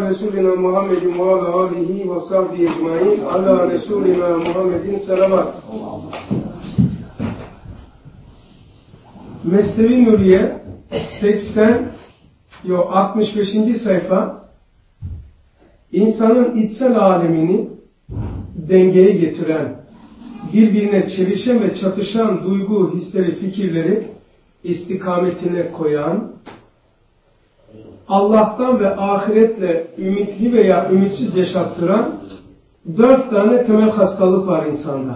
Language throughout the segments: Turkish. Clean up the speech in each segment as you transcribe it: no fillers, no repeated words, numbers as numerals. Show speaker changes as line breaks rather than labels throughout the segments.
Resulina Muhammedin ve ala alihi ve sahbihi ecmaîn. Ala Resulina Muhammedin selavat. Mesnevi Nuriye 65. sayfa. İnsanın içsel alemini dengeye getiren, birbirine çelişen ve çatışan duygu, hisleri, fikirleri istikametine koyan, Allah'tan ve ahiretle ümitli veya ümitsiz yaşattıran 4 tane temel hastalık var insanda.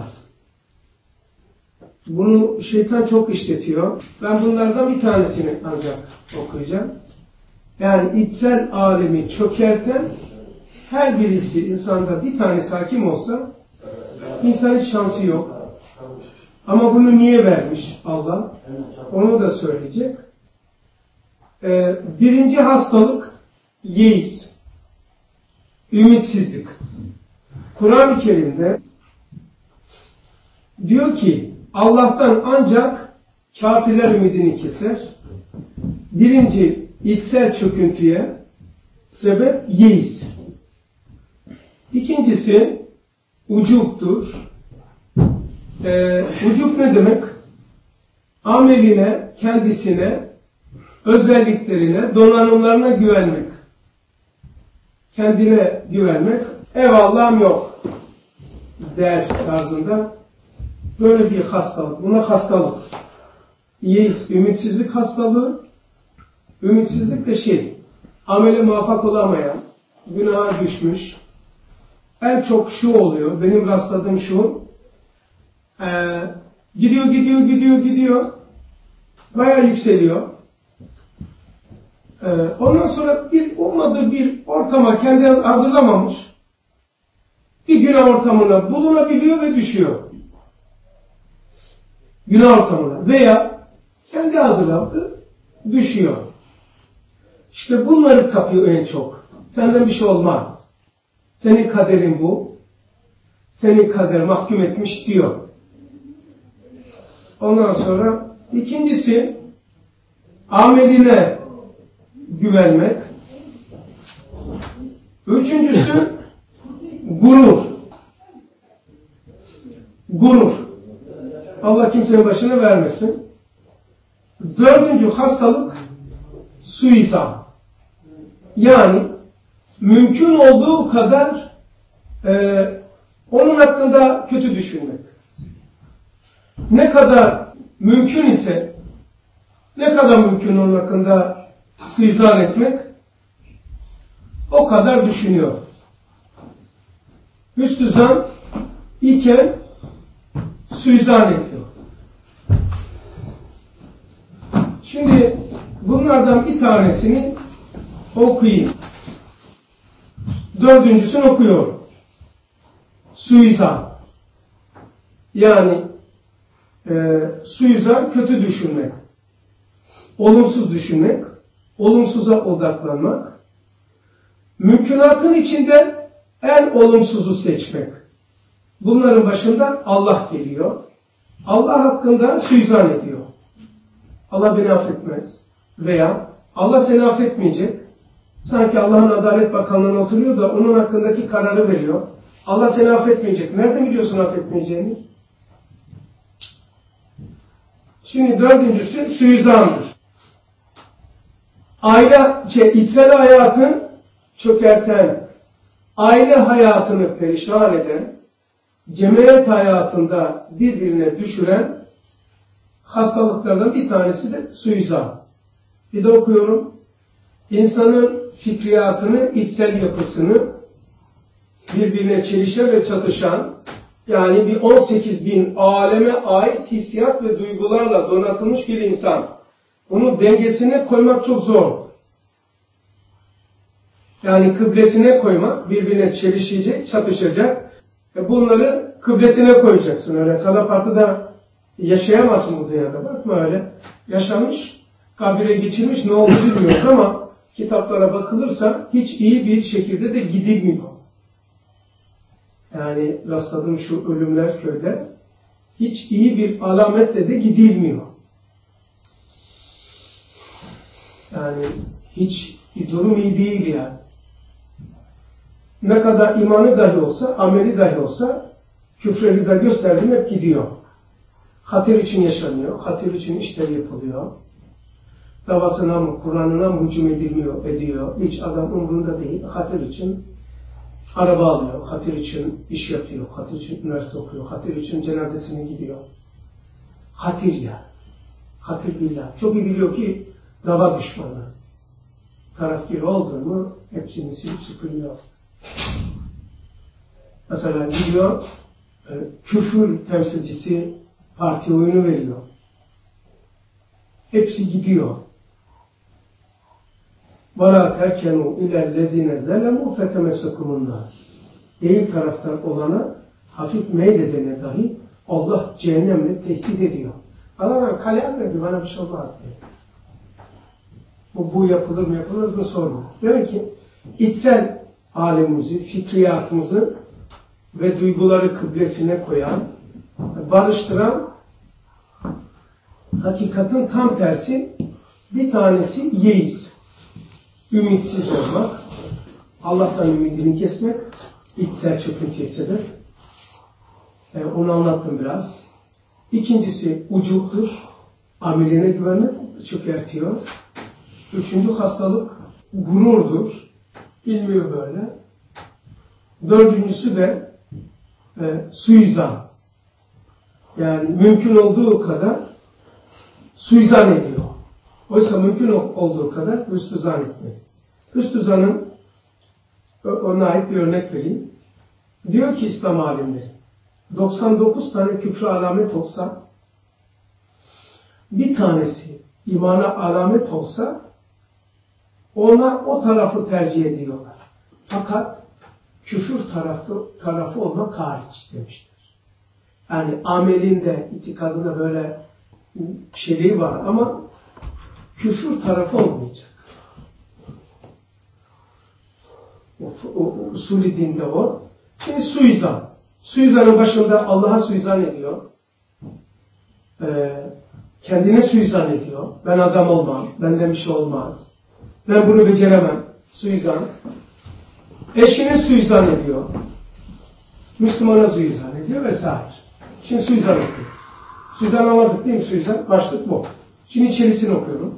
Bunu şeytan çok işletiyor. Ben bunlardan bir tanesini ancak okuyacağım. Yani içsel alemi çökerten her birisi insanda bir tanesi hakim olsa insan hiç şansı yok. Ama bunu niye vermiş Allah? Onu da söyleyecek. Birinci hastalık yeis. Ümitsizlik. Kur'an-ı Kerim'de diyor ki Allah'tan ancak kafirler ümidini keser. Birinci içsel çöküntüye sebep yeis. İkincisi ucuptur. Ucup ne demek? Ameline, kendisine, özelliklerine, donanımlarına güvenmek. Kendine güvenmek, eyvallahım yok der tarzında. Böyle bir hastalık. Buna hastalık. Yeis, ümitsizlik hastalığı. Ümitsizlik de amele muvaffak olamayan, günaha düşmüş. En çok şu oluyor, benim rastladığım şu. Gidiyor. Bayağı yükseliyor. Ondan sonra bir ummadığı bir ortama kendi hazırlamamış. Bir günah ortamına bulunabiliyor ve düşüyor. Günah ortamına veya kendi hazırladı, düşüyor. İşte bunları kapıyor en çok. Senden bir şey olmaz. Senin kaderin bu. Seni kader mahkum etmiş diyor. Ondan sonra ikincisi ameline güvenmek. Üçüncüsü gurur. Allah kimsenin başına vermesin. Dördüncü hastalık suizan. Yani mümkün olduğu kadar onun hakkında kötü düşünmek. Ne kadar mümkün ise onun hakkında suizan etmek o kadar düşünüyor. Hüsnü zan iken suizan ediyor. Şimdi bunlardan bir tanesini okuyayım. Dördüncüsünü okuyorum. Suizan. Yani suizan kötü düşünmek. Olumsuz düşünmek. Olumsuza odaklanmak. Mümkünatın içinde en olumsuzu seçmek. Bunların başında Allah geliyor. Allah hakkında suizan ediyor. Allah beni affetmez. Veya Allah seni affetmeyecek. Sanki Allah'ın Adalet Bakanlığı'na oturuyor da onun hakkındaki kararı veriyor. Allah seni affetmeyecek. Nereden biliyorsun affetmeyeceğini? Şimdi dördüncüsü suizandır. İçsel hayatı çökerten, aile hayatını perişan eden, cemiyet hayatında birbirine düşüren hastalıklardan bir tanesi de suizan. Bir de okuyorum. İnsanın fikriyatını, içsel yapısını birbirine çelişen ve çatışan, yani bir 18.000 aleme ait hissiyat ve duygularla donatılmış bir insan. Bunu dengesine koymak çok zor. Yani kıblesine koymak, birbirine çelişecek, çatışacak. Bunları kıblesine koyacaksın. Öyle salapartıda yaşayamazsın bu dünyada. Bakma öyle. Yaşamış, kabire geçirmiş, ne oldu bilmiyoruz ama kitaplara bakılırsa hiç iyi bir şekilde de gidilmiyor. Yani rastladığım şu ölümler köyde hiç iyi bir alametle de gidilmiyor. Yani hiç durum iyi değil yani. ne kadar imanı dahi olsa, ameli dahi olsa küfre rıza gösterdiğim hep gidiyor. Hatır için yaşanıyor, hatır için işler yapılıyor. Davasına mı, Kur'an'ına mı hücum ediyor. Hiç adam umurunda değil. Hatır için araba alıyor, hatır için iş yapıyor, hatır için üniversite okuyor, hatır için cenazesine gidiyor. Hatır ya. Hatır billah. Çok iyi biliyor ki dava düşmanı. Tarafgir oldu mu hepsini silip süpürüyor. Mesela gidiyor küfür temsilcisi parti oyunu veriyor. Hepsi gidiyor. وَلَا تَرْكَنُوا اِلَى الَّذ۪ينَ زَلَمُوا فَتَمَسَّكُمُ النَّارِ Değil taraftan olana, hafif meyledene dahi Allah cehennemle tehdit ediyor. Allah'ım kalem verdi, bana bir şey olmaz diye. Bu yapılır mı yapılır mı sormuyor. Demek ki içsel alemimizi, fikriyatımızı ve duyguları kıblesine koyan, barıştıran hakikatin tam tersi bir tanesi yeis. Ümitsiz olmak, Allah'tan ümidini kesmek, içsel çöküntüye sebep. Onu anlattım biraz. İkincisi ucuptur, ameline güvenmek çökertiyor. Üçüncü hastalık gururdur, bilmiyor böyle. Dördüncüsü de suizan. Yani mümkün olduğu kadar suizan ediyor. Oysa mümkün olduğu kadar hüsnü zan etmek. Hüsnü zanın ona ait bir örnek vereyim. Diyor ki İslam alimleri 99 tane küfre alamet olsa bir tanesi imana alamet olsa ona o tarafı tercih ediyorlar. Fakat küfür tarafı olmak hariç demişler. Yani amelinde, itikadında böyle şeyleri var ama küfür tarafı olmayacak. O usulü dinde o. Şimdi suizan. Suizanın başında Allah'a suizan ediyor. Kendine suizan ediyor. Ben adam olmam. Benden bir şey olmaz. Ben bunu beceremem. Suizan. Eşine suizan ediyor. Müslümana suizan ediyor vesaire. Şimdi suizan okuyor. Suizan anladık değil mi suizan? Başlık bu. Şimdi içerisini okuyorum.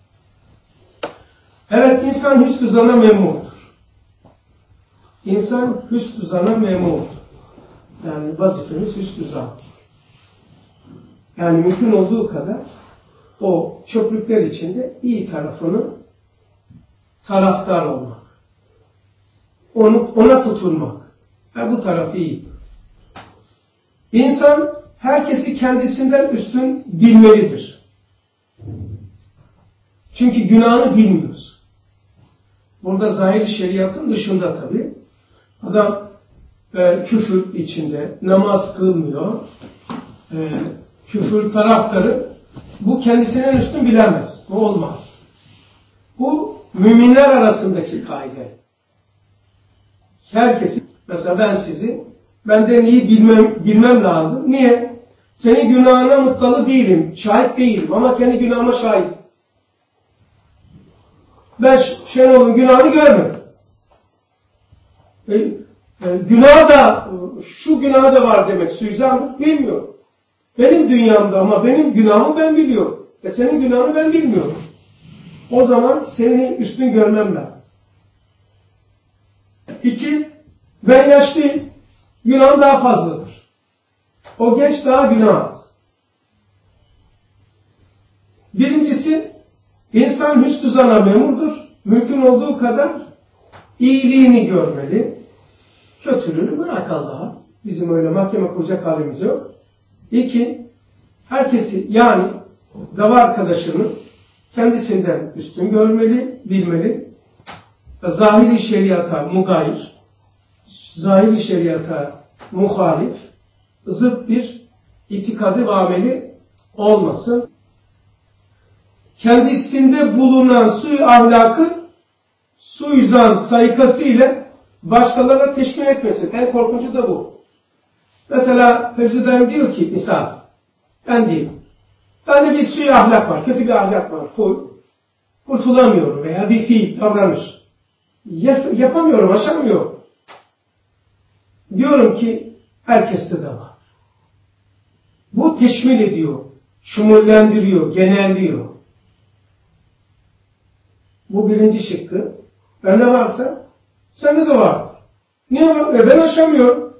Evet, insan hüsnü zana memurdur. İnsan hüsnü zana memurdur. Yani vazifemiz hüsnü zan. Yani mümkün olduğu kadar o çöplükler içinde iyi tarafını taraftar olmak. Ona tutunmak. Bu tarafı iyi. İnsan herkesi kendisinden üstün bilmelidir. Çünkü günahını bilmiyoruz. Burada zahir şeriatın dışında tabii. Adam küfür içinde, namaz kılmıyor, küfür taraftarı, bu kendisinden üstün bilemez. Bu olmaz. Bu müminler arasındaki kaide. Herkesi, mesela ben sizi, benden iyi bilmem lazım. Niye? Senin günahına muttalı değilim, şahit değilim ama kendi günahıma şahidim. Ben Şenol'un günahını görmedim. Günah da, şu günah da var demek, suizanlık bilmiyorum. Benim dünyamda ama benim günahımı ben biliyorum. Senin günahını ben bilmiyorum. O zaman seni üstün görmem lazım. 2, ben yaşlıyım. Günahım daha fazladır. O genç daha günah az. Birincisi, insan hüsnü zana memurdur. Mümkün olduğu kadar iyiliğini görmeli. Kötülüğünü bırak Allah'a. Bizim öyle mahkeme kuracak halimiz yok. 2, herkesi yani dava arkadaşını kendisinden üstün görmeli, bilmeli. Zahiri şeriata mugayir, zahiri şeriata muhalif, zıt bir itikadı ve ameli olmasın. Kendisinde bulunan suyu ahlakı suizan saykası ile başkalarına teşkil etmesin. En korkuncu da bu. Mesela Fevzi Dayım diyor ki misal, ben diyeyim, bende bir suyu ahlak var, kötü bir ahlak var, kurtulamıyorum veya bir fiil, davranış. Yapamıyorum, aşamıyorum. Diyorum ki herkeste de var. Bu teşmil ediyor, şumullendiriyor, genelliyor. Bu birinci şıkkı. Bende varsa sende de var. Niye var? Ben aşamıyorum.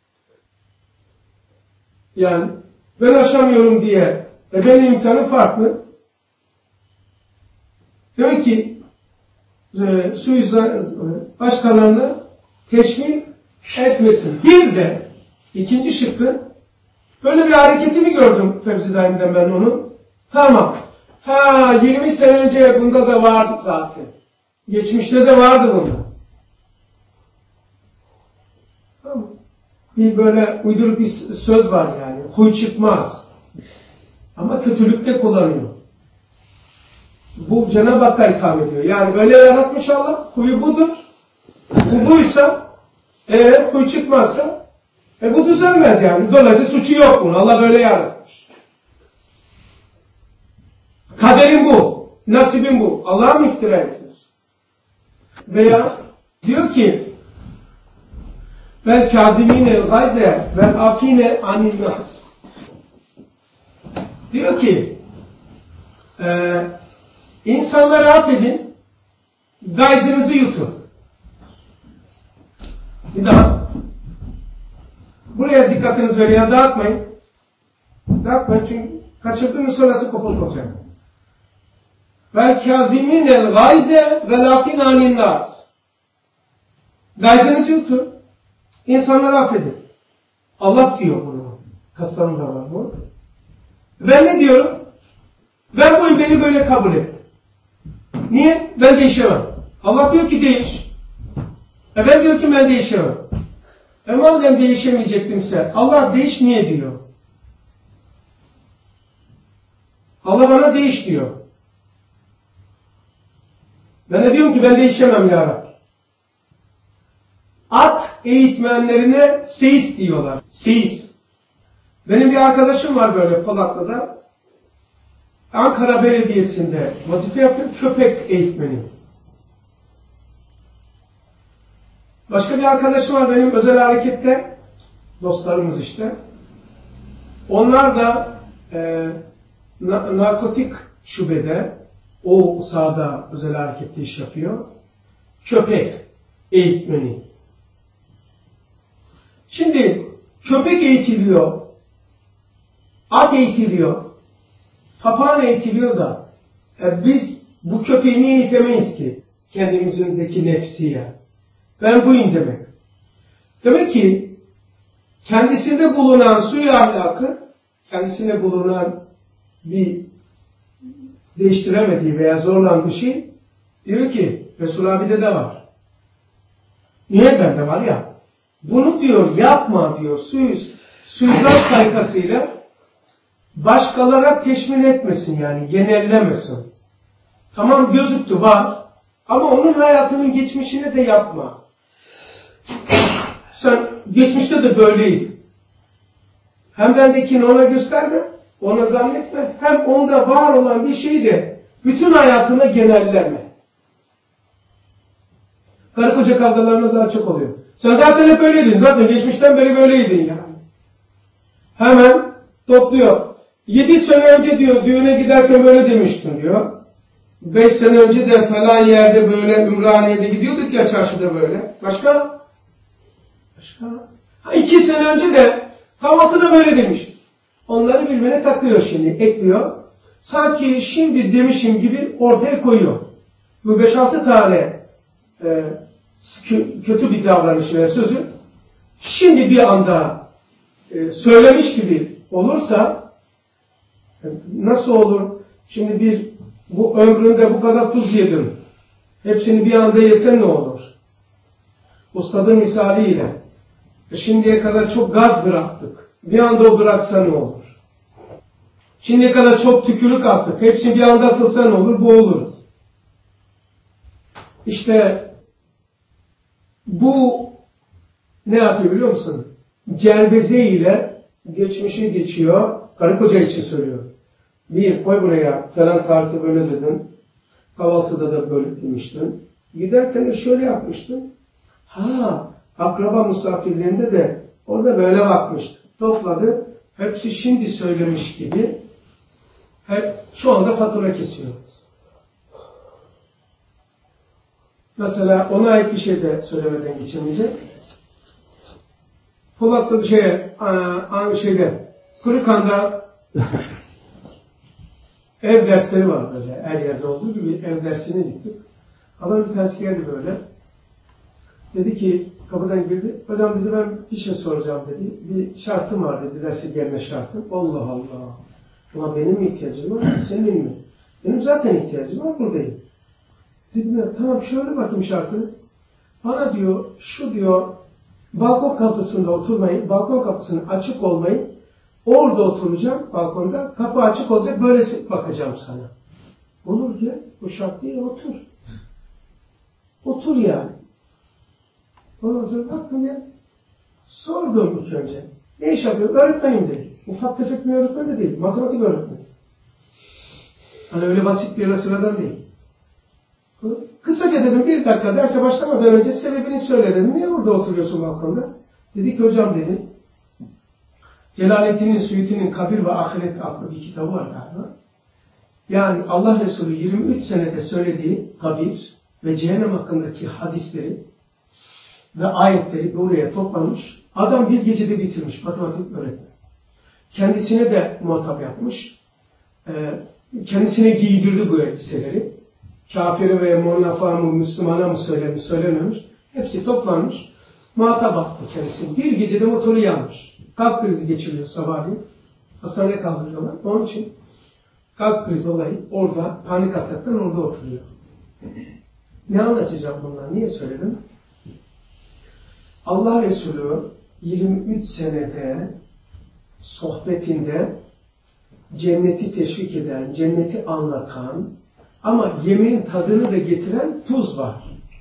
Yani ben aşamıyorum diye benim imtihanım farklı. Demek ki başkalarına teşmil etmesin. Bir de ikinci şıkkı böyle bir hareketini gördüm Fevzi Daim'den ben onu. Tamam. 20 sene önce bunda da vardı zaten. Geçmişte de vardı bunda. Tamam. Bir böyle uyduruk bir söz var yani. Huy çıkmaz. Ama kötülükte kullanıyor. Bu Cenab-ı Hakk'a itham ediyor. Yani böyle yaratmış Allah. Huyu budur. Bu buysa huy çıkmazsa bu düzelmez yani. Dolayısıyla suçu yok bunun. Allah böyle yaratmış. Kaderin bu. Nasibin bu. Allah'a mı iftira ediyorsun? Veya diyor ki vel kazimine gayze vel afine anin nas. Diyor ki insanları affedin, gayzınızı yutun. Bir daha. Buraya dikkatinizi verin ya, dağıtmayın. Dağıtmayın çünkü kaçırdığınız sonrası kopuk olacak. Vel kâzimînel gayze vel afîn anin nâs. Gayzınızı yutun. İnsanları affedin. Allah diyor bunu. Kastamında var bu. Ben ne diyorum? Ben bu beni böyle kabul et. Niye? Ben değişemem. Allah diyor ki değiş. Ben diyor ki ben değişemem. Madem değişemeyecektimse Allah değiş niye diyor? Allah bana değiş diyor. Ben de diyorum ki ben değişemem ya Rabbi. At eğitmenlerine seyis diyorlar. Seyis. Benim bir arkadaşım var böyle Polatlı'da. Ankara Belediyesi'nde vazife yapıyor, köpek eğitmeni. Başka bir arkadaşım var benim özel harekette, dostlarımız işte. Onlar da narkotik şubede, o sahada özel harekette iş yapıyor. Köpek eğitmeni. Şimdi köpek eğitiliyor, at eğitiliyor, papağan eğitiliyor da biz bu köpeği niye eğitemeyiz ki? Kendimizdeki nefsiye. Ben buyum demek. Demek ki kendisinde bulunan suyu ahlakı, kendisinde bulunan bir değiştiremediği veya zorlandığı şey diyor ki Resul abide de var. Niye bende var ya? Bunu diyor yapma diyor suizat saykasıyla başkalara teşmil etmesin yani genellemesin. Tamam gözüktü var ama onun hayatının geçmişini de yapma. Sen geçmişte de böyleydin. Hem bendekini ona gösterme, ona zannetme. Hem onda var olan bir şeyi de bütün hayatına genelleme. Karı koca kavgalarına daha çok oluyor. Sen zaten hep öyleydin. Zaten geçmişten beri böyleydin yani. Hemen topluyor. 7 sene önce diyor düğüne giderken böyle demiştin diyor. 5 sene önce de falan yerde böyle Ümraniye'de gidiyorduk ya çarşıda böyle. Başka? 2 sene önce de kahvaltıda böyle demiş. Onları birbirine takıyor şimdi, ekliyor. Sanki şimdi demişim gibi ortaya koyuyor. Bu 5-6 tane kötü bir davranış veya sözü şimdi bir anda söylemiş gibi olursa nasıl olur? Şimdi bu ömründe bu kadar tuz yedin. Hepsini bir anda yesen ne olur? Ustadın misaliyle. Şimdiye kadar çok gaz bıraktık. Bir anda o bıraksa ne olur? Şimdiye kadar çok tükürük attık. Hepsini bir anda atılsa ne olur? Boğuluruz. İşte bu ne yapıyor biliyor musun? Celbeze ile geçmişi geçiyor. Karı koca için söylüyor. Bir, koy buraya falan tarihte böyle dedin. Kahvaltıda da böyle demiştin. Giderken de şöyle yapmıştın. akraba misafirliğinde de orada böyle bakmıştı. Topladı. Hepsi şimdi söylemiş gibi hep şu anda fatura kesiyoruz. Mesela ona ait bir şey de söylemeden geçemeyecek. Polatlı Kırıkhan'da ev dersleri var böyle. Her yerde olduğu gibi ev dersine gittik. Adam bir tanesi geldi böyle. Dedi ki, kapıdan girdi. Hocam dedi, ben bir şey soracağım dedi. Bir şartım var dedi, derse gelme şartım. Allah Allah. Ama benim mi ihtiyacım var, senin mi? Benim zaten ihtiyacım var, buradayım. Dedim ya, tamam şöyle bakayım şartını. Bana diyor, şu diyor, balkon kapısında oturmayın, balkon kapısının açık olmayın. Orada oturacağım, balkonda. Kapı açık olacak, böyle bakacağım sana. Olur diyor, bu şart değil, otur. Otur yani. Ondan sonra baktım ya, sordum ilk önce. Ne iş yapıyor? Öğretmenim dedi. Ufak tefek bir öğretmen de değil, matematik öğretmeni. Hani öyle basit bir sıradan değil. Kısaca dedim, 1 dakika derse başlamadan önce sebebini söyle dedim. Niye burada oturuyorsun balkonda? Dedi ki, hocam dedi, Celaleddin Suyuti'nin Kabir ve Ahiret adlı bir kitabı var galiba. Yani Allah Resulü 23 senede söylediği kabir ve cehennem hakkındaki hadisleri ve ayetleri buraya toplamış. Adam bir gecede bitirmiş, matematik öğretmen. Kendisine de muhatap yapmış. Kendisine giydirdi bu elbiseleri. Kafire veya munafa mı, Müslümana mı söylemiş, söylememiş. Hepsi toplanmış. Muhatap attı kendisini. Bir gecede motoru yanmış. Kalp krizi geçiriyor sabahleyin. Hastaneye kaldırıyorlar. Onun için kalp krizi olayı orada, panik ataktan orada oturuyor. Ne anlatacağım bunlar? Niye söyledim? Allah Resulü 23 senede sohbetinde cenneti teşvik eden, cenneti anlatan ama yemeğin tadını da getiren tuz var.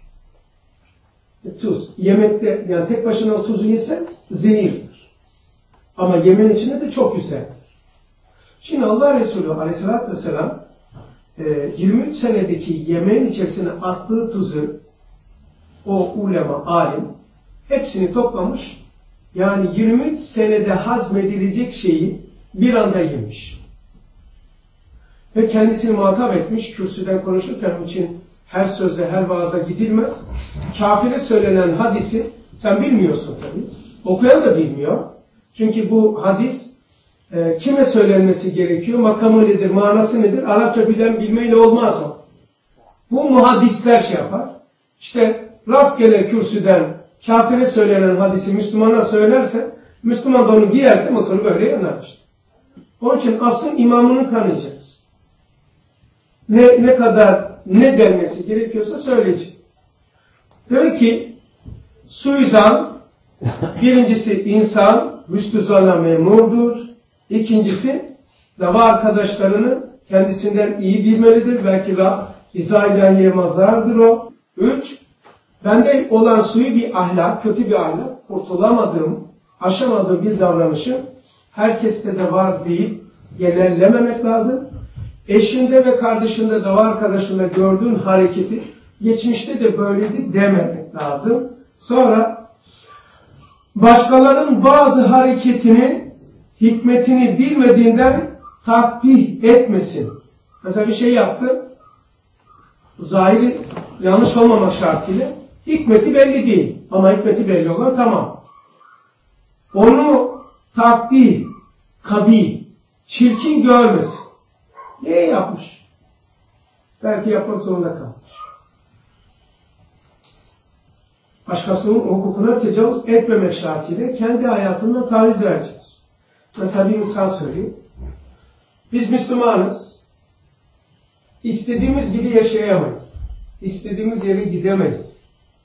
Tuz. Yemekte, yani tek başına o tuzu yesen zehirdir. Ama yemeğin içinde de çok güzeldir. Şimdi Allah Resulü Aleyhisselatü Vesselam 23 senedeki yemeğin içerisine attığı tuzu o ulema, alim hepsini toplamış. Yani 23 senede hazmedilecek şeyi bir anda yemiş. Ve kendisini muhatap etmiş. Kürsüden konuşurken onun için her söze, her vaaza gidilmez. Kafire söylenen hadisi sen bilmiyorsun tabii. Okuyan da bilmiyor. Çünkü bu hadis kime söylenmesi gerekiyor? Makamı nedir? Manası nedir? Arapça bilen bilmeyle olmaz o. Bu muhaddisler şey yapar. İşte rastgele kürsüden kafire söylenen hadisi Müslümana söylerse, Müslüman da onu giyerse motoru böyle yanar işte. Onun için aslın imamını tanıyacağız. Ne kadar ne denmesi gerekiyorsa söyleyecek. Demek ki suizan, birincisi insan, müstüzana memurdur. İkincisi, dava arkadaşlarını kendisinden iyi bilmelidir. Belki rıza ilahiye mazardır o. 3, bende olan suyu bir ahlak, kötü bir ahlak, kurtulamadığım, aşamadığım bir davranışı herkeste de var deyip genellememek lazım. Eşinde ve kardeşinde, dava arkadaşında gördüğün hareketi geçmişte de böyleydi dememek lazım. Sonra başkalarının bazı hareketini, hikmetini bilmediğinden tatbih etmesin. Mesela bir şey yaptı, zahiri yanlış olmamak şartıyla, hikmeti belli değil. Ama hikmeti belli olan tamam. Onu tatbih, kabih, çirkin görmesin. Niye yapmış? Belki yapmak zorunda kalmış. Başkasının hukukuna tecavüz etmemek şartıyla kendi hayatından taviz vereceğiz. Mesela bir insan söyleyeyim. Biz Müslümanız. İstediğimiz gibi yaşayamayız. İstediğimiz yere gidemeyiz.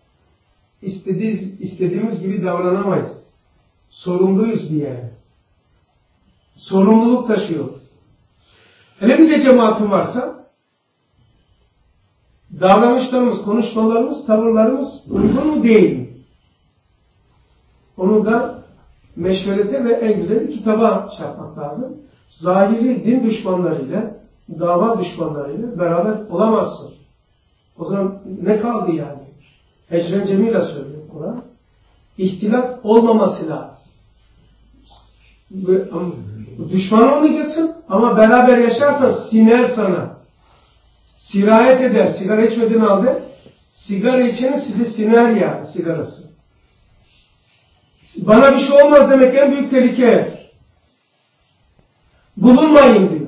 İstediğimiz gibi davranamayız. Sorumluyuz bir yere. Sorumluluk taşıyoruz. Hele bir de cemaatin varsa davranışlarımız, konuşmalarımız, tavırlarımız uygun mu değil mi? Onu da meşverete ve en güzel kitaba çarpmak lazım. Zahiri din düşmanlarıyla, dava düşmanlarıyla beraber olamazsın. O zaman ne kaldı yani? Hecren Cemila söylüyor Kur'an. İhtilat olmaması lazım. Düşman olmayacaksın ama beraber yaşarsan siner sana. Sirayet eder. Sigara içmediğin halde sigara içenin sizi siner ya sigarası. Bana bir şey olmaz demek en büyük tehlike. Bulunmayın diyor.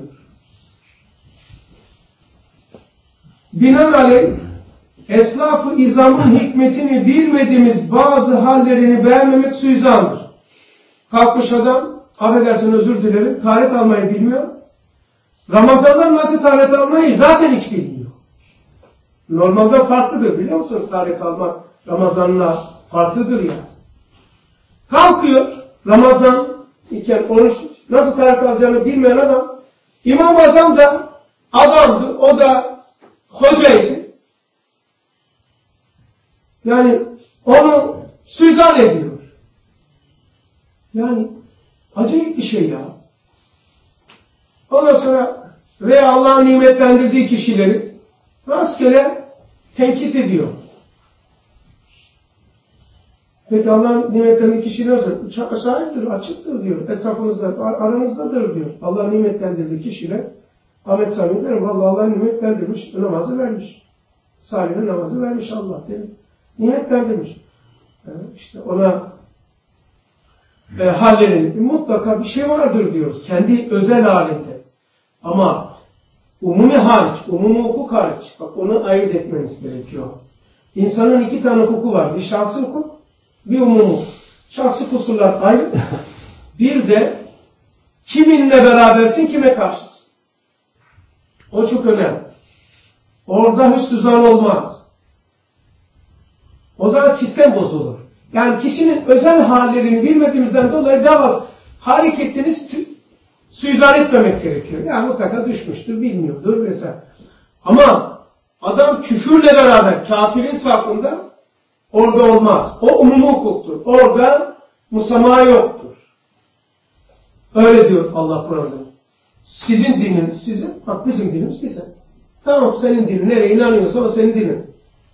Binaenaleyh eslaf-ı izamın hikmetini bilmediğimiz bazı hallerini beğenmemek suizandır. Kalkmış adam, affedersin özür dilerim, taharet almayı bilmiyor. Ramazan'dan nasıl taharet almayı zaten hiç bilmiyor. Normalde farklıdır biliyor musunuz? Taharet almak Ramazan'la farklıdır ya. Kalkıyor Ramazan iken oruç nasıl taharet alacağını bilmeyen adam, İmam Azam da adamdı, o da hocaydı. Yani onu suizan ediyor. Yani acayip bir şey ya. Ondan sonra veya Allah'ın nimetlendirdiği kişileri rastgele tenkit ediyor. Peki Allah'ın nimetlendirdiği kişi ne olsa? Şahittir, açıktır diyor. Etrafınızda, aranızdadır diyor. Allah'ın nimetlendirdiği kişiyle Ahmet Sami derim. Vallahi Allah'ın nimetlendirmiş, namazı vermiş. Salih'in namazı vermiş Allah derim. Nimetlendirmiş. İşte ona hallerinin mutlaka bir şey vardır diyoruz. Kendi özel halinde. Ama umumi hariç, umumi hukuk hariç. Bak onu ayırt etmemiz gerekiyor. İnsanın iki tane hukuku var. Bir şahsi hukuk, bir umumi hukuk. Şahsi kusurlar ayrı. Bir de kiminle berabersin, kime karşısın. O çok önemli. Orada hüsnü zan olmaz. O zaman sistem bozulur. Yani kişinin özel hallerini bilmediğimizden dolayı daha hareketini suizan etmemek gerekiyor. Yani mutlaka düşmüştür, bilmiyordur vesaire. Ama adam küfürle beraber kafirin safında orada olmaz. O umumi hukuktur. Orada musamaha yoktur. Öyle diyor Allah Kur'an'da. Sizin dininiz sizin, bak bizim dinimiz bize. Tamam senin dinin nereye inanıyorsa o senin dinin.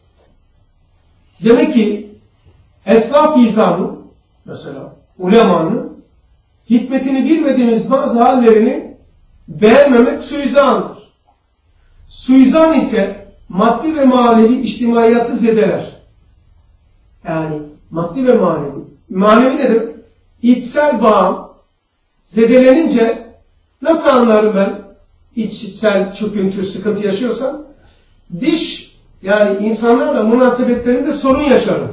Demek ki eslaf-ı izamı mesela ulemanın hikmetini bilmediğimiz bazı hallerini beğenmemek suizandır. Suizan ise maddi ve manevi içtimaiyatı zedeler. Yani maddi ve manevi. Manevi nedir? İçsel bağım zedelenince nasıl anlarım ben içsel çöküntü, sıkıntı yaşıyorsam? Diş yani insanlarla münasebetlerinde sorun yaşarım.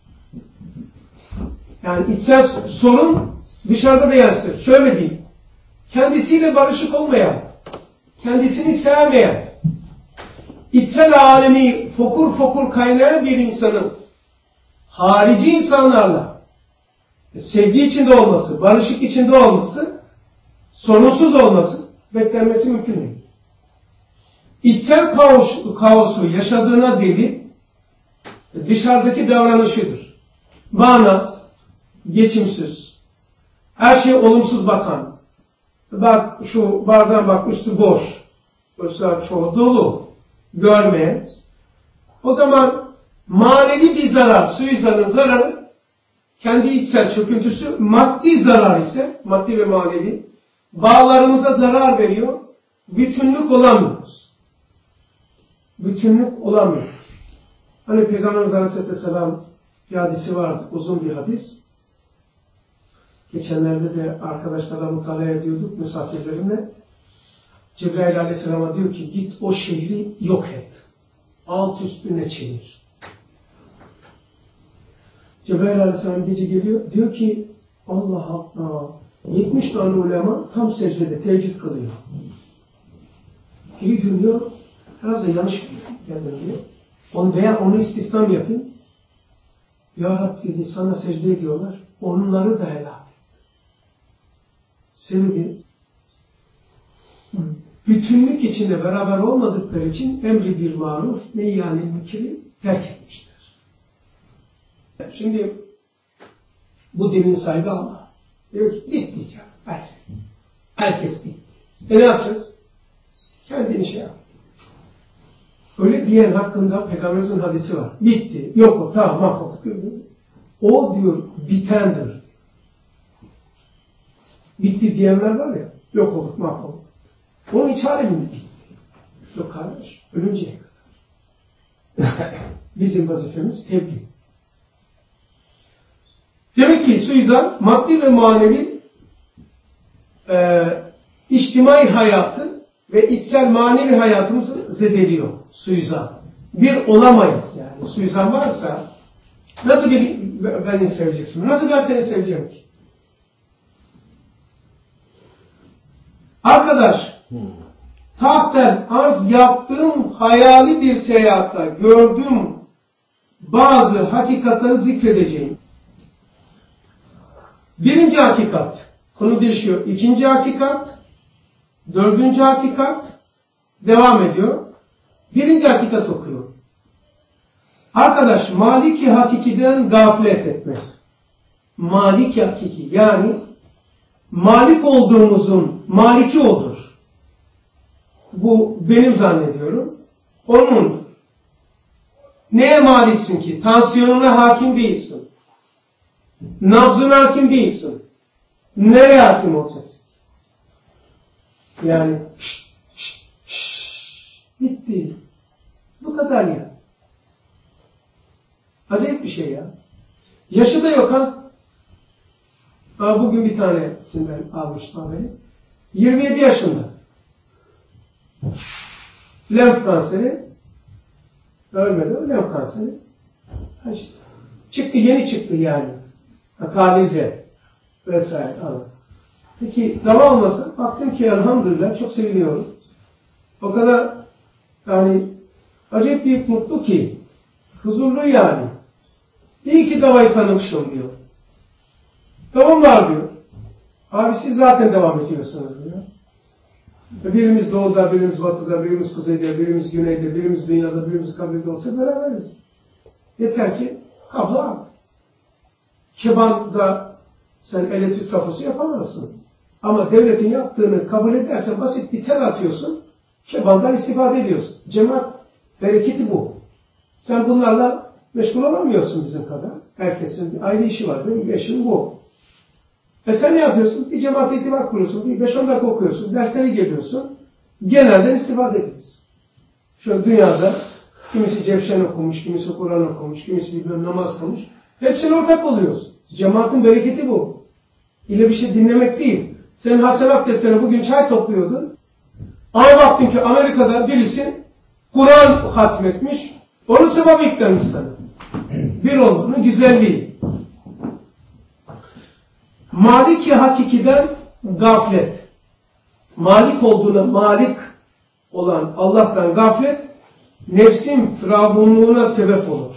Yani içsel sorun dışarıda da yansır. Şöyle değil. Kendisiyle barışık olmayan, kendisini sevmeyen, içsel alemi fokur fokur kaynayan bir insanın harici insanlarla sevgi içinde olması, barışık içinde olması, sorunsuz olması beklenmesi mümkün değil. İçsel kaosu yaşadığına delil dışarıdaki davranışıdır. Bağnaz, geçimsiz, her şeye olumsuz bakan, bak şu bardağın bak üstü boş, oysa çoğu dolu, görmeyen, o zaman manevi bir zarar, suizanın zararı, kendi içsel çöküntüsü, maddi zarar ise, maddi ve manevi, bağlarımıza zarar veriyor, bütünlük olamıyoruz. Bütünlük olamıyor. Hani Peygamberimiz Aleyhisselam bir hadisi vardı, uzun bir hadis. Geçenlerde de arkadaşlarla mutala ediyorduk misafirlerimle. Cebrail Aleyhisselam'a diyor ki git o şehri yok et. Alt üstüne çevir. Cebrail Aleyhisselam gece geliyor. Diyor ki Allah Allah 70 tane ulema tam secdede teheccüd kılıyor. Biri dönüyor. Herhalde yanlış geldim diyor. Onu istisnam yapayım. Ya Rabbi dedi sana secde ediyorlar. Onları da helal et. Sebebi bütünlük içinde beraber olmadıkları için emri bir maruf nehyanil mükeri terk etmişler. Şimdi bu dinin sahibi Allah. Diyor ki bitti canım. Herkes bitti. Ne yapacağız? Kendini şey yap. Öyle diyen hakkında Peygamberimizin hadisi var. Bitti. Yok o tamam mahvolduk. O diyor bitendir. Bitti diyenler var ya, yok olduk, mahvolduk. Onun iç aleminde bitti. Yok kardeş, ölünceye kadar. Bizim vazifemiz tebliğ. Demek ki suizan maddi ve manevi içtimai hayatı ve içsel manevi hayatımızı zedeliyor suizan. Bir olamayız yani. Suizan varsa nasıl beni seveceksin? Nasıl ben seni seveceğim ki? Arkadaş, tahten arz yaptığım hayali bir seyahatta gördüğüm bazı hakikatleri zikredeceğim. Birinci hakikat, konu değişiyor. İkinci hakikat, dördüncü hakikat, devam ediyor. Birinci hakikat okuyor. Arkadaş, Maliki Hakiki'den gaflet etmek. Maliki Hakiki, yani Malik olduğumuzun Maliki odur. Bu benim zannediyorum. Onundur. Neye maliksin ki? Tansiyonuna hakim değilsin. Nabzına hakim değilsin. Nereye hakim olacaksın? Yani bitti. Bu kadar ya. Acayip bir şey ya. Yaşı da yok ha. Bugün bir tanesinden almıştım haberi. 27 yaşında. Lenf kanseri. Ölmedi. Lenf kanseri. İşte. Çıktı, yeni çıktı yani. Tahlilde. Vesaire. Peki dava olmasa baktım ki elhamdülillah çok seviniyorum. O kadar yani acayip büyük mutlu ki huzurlu yani. İyi ki davayı tanımışım diyor. Davam var diyor. Abi siz zaten devam ediyorsunuz diyor. Birimiz doğuda, birimiz batıda, birimiz kuzeyde, birimiz güneyde, birimiz dünyada, birimiz kabirde olsa beraberiz. Yeter ki kablo at. Kebanda sen elektrik trafosu yapamazsın. Ama devletin yaptığını kabul edersen basit bir tel atıyorsun, kebandan istifade ediyorsun. Cemaat bereketi bu. Sen bunlarla meşgul olamıyorsun bizim kadar. Herkesin bir ayrı işi var. Benim işim bu. Sen ne yapıyorsun? Bir cemaate irtibat kuruyorsun. Bir 5-10 dakika okuyorsun. Derslere geliyorsun. Genelden istifade ediyorsun. Şu dünyada kimisi Cevşen okumuş, kimisi Kur'an okumuş, kimisi bir namaz kılmış. Hepsine ortak oluyorsun. Cemaatin bereketi bu. İle bir şey dinlemek değil. Senin hasenat defterine bugün çay topluyordun. Ama baktın ki Amerika'da birisi Kur'an hatmetmiş. Onun sevabı yüklenmiş sana. Bir olduğunun güzelliği. Maliki Hakiki'den gaflet. Malik olduğuna malik olan Allah'tan gaflet, nefsin firavunluğuna sebep olur.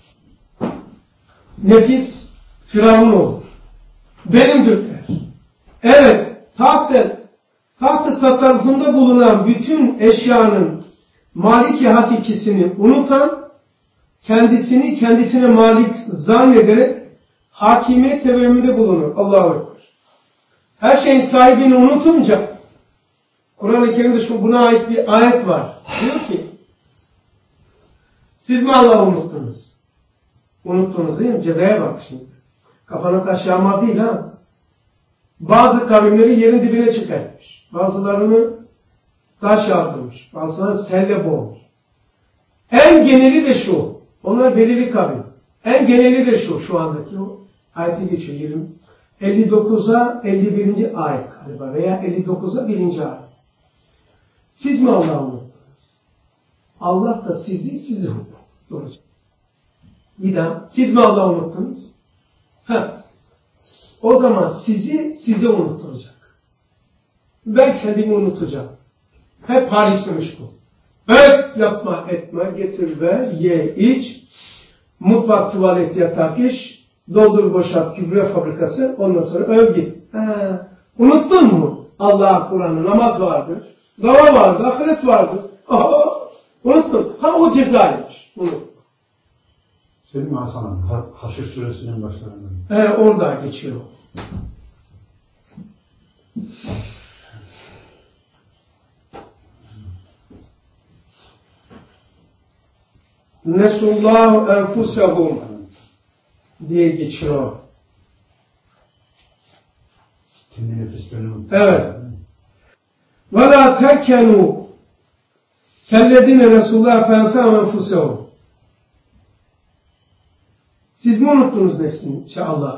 Nefis firavun olur. Benimdir der. Evet, taht-ı tasarrufunda bulunan bütün eşyanın maliki hakikisini unutan, kendisini kendisine malik zannederek hakimiyet tevehümünde bulunur. Allahu Ekber. Her şeyin sahibini unutunca, Kur'an-ı Kerim'de buna ait bir ayet var. Diyor ki, siz mi Allah'ı unuttunuz? Unuttunuz değil mi? Cezaya bak şimdi. Kafana taş yağma değil ha. Bazı kavimleri yerin dibine çıkartmış. Bazılarını taş yağdırmış. Bazılarını selle boğmuş. En geneli de şu. Onlar belirli kavim. En geneli de şu andaki o ayeti geçiyor. 59'a 51. ayet galiba veya 59'a 1. ayet. Siz mi Allah'ı unuttunuz? Allah da sizi unutacak. Bir daha. Siz mi Allah'ı unuttunuz? O zaman size unutturacak. Ben kendimi unutacağım. Hep hariçle meşgul. Evet, yapma, etme, getir, ver, ye, iç, mutfak, tuvalet, yatak, iş, doldur, boşalt, gübre fabrikası, ondan sonra öl git. Unuttun mu? Allah, Kur'an'ı, namaz vardır, dava vardır, ahiret vardır. Unuttun. O cezaymış. Unuttun.
Senin mi Hasan? Haşr suresinin başlarında.
Orada geçiyor. Nesullahu enfusehum. diye geçiyor.
Kendi nefislerini unutmuş.
Evet. وَلَا تَرْكَنُوا كَلَّذِينَ نَسُوا اللّٰهَ فَاَنْسَاهُمْ أَنْفُسَهُمْ. Siz mi unuttunuz nefsini? Allah.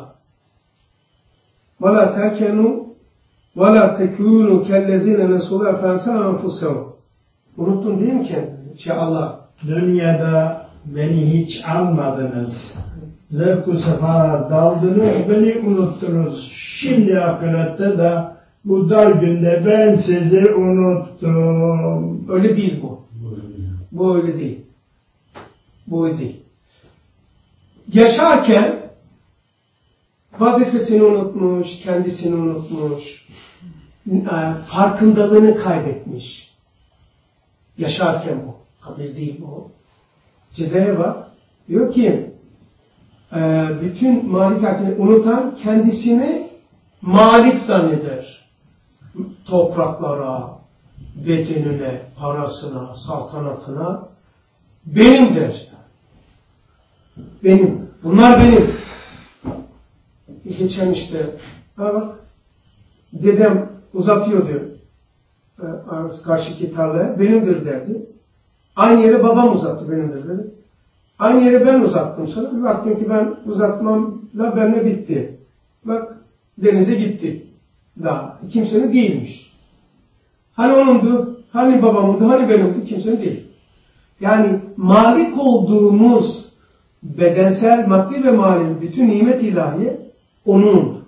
وَلَا تَرْكَنُوا وَلَا تَكُونُوا كَلَّذِينَ نَسُوا اللّٰهَ فَاَنْسَاهُمْ أَنْفُسَهُمْ. Unuttun değil mi kendini? Allah.
Dünyada beni hiç almadınız. Zevk-ı sefara daldınız, beni unuttunuz. Şimdi ahirette de bu dar günde ben sizi unuttum.
Öyle değil bu. Bu öyle değil. Bu öyle değil. Yaşarken vazifesini unutmuş, kendisini unutmuş, farkındalığını kaybetmiş. Yaşarken bu. Kabir değil bu. Cezaya bak. Diyor ki bütün malik hakini unutan kendisini malik zanneder. Topraklara, bedenine, parasına, saltanatına benim der. Benim. Bunlar benim. Geçen işte bak dedem uzatıyor diyor. Karşıki tarlaya benimdir derdi. Aynı yere babam uzattı benimdir dedi. Aynı yere ben uzattım sana. Bir baktım ki ben uzatmamla benimle bitti. Bak denize gittik. Daha kimsenin değilmiş. Hani onundu, hani babamındı, hani benimdi, kimsenin değil. Yani malik olduğumuz bedensel, maddi ve manevi bütün nimet ilahi onun.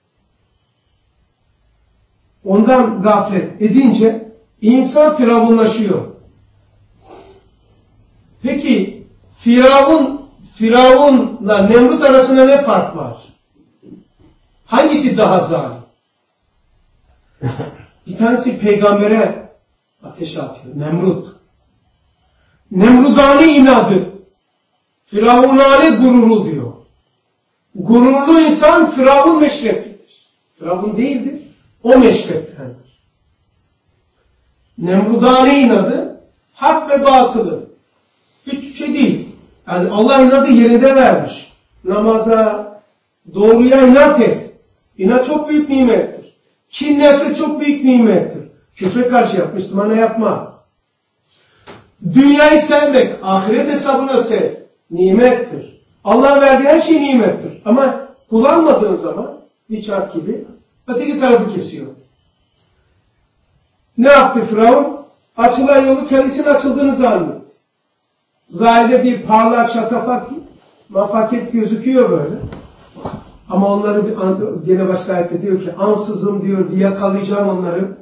Ondan gaflet edince insan firavunlaşıyor. Peki Firavun'la Nemrut arasında ne fark var? Hangisi daha zalim? Bir tanesi peygambere ateşe atıyor. Nemrut. Nemrudane inadı. Firavunane gururu diyor. Gururlu insan Firavun meşrepidir. Firavun değildir. O meşreptendir. Nemrudane inadı hak ve batılı. Hiç şey değil. Yani Allah inadı yerinde vermiş. Namaza, doğruya inat et. İnat çok büyük nimettir. Kin, nefret çok büyük nimettir. Küfre karşı yap, Müslümana yapma. Dünyayı sevmek, ahiret hesabına sev. Nimettir. Allah verdiği her şey nimettir. Ama kullanmadığın zaman bir çark gibi öteki tarafı kesiyor. Ne yaptı Firavun? Açılan yolu kendisinin açıldığını zannetti. Zahide bir parlak şatafat, mafaket gözüküyor böyle. Ama onları gene başka ayette diyor ki ansızın diyor bir yakalayacağım onları.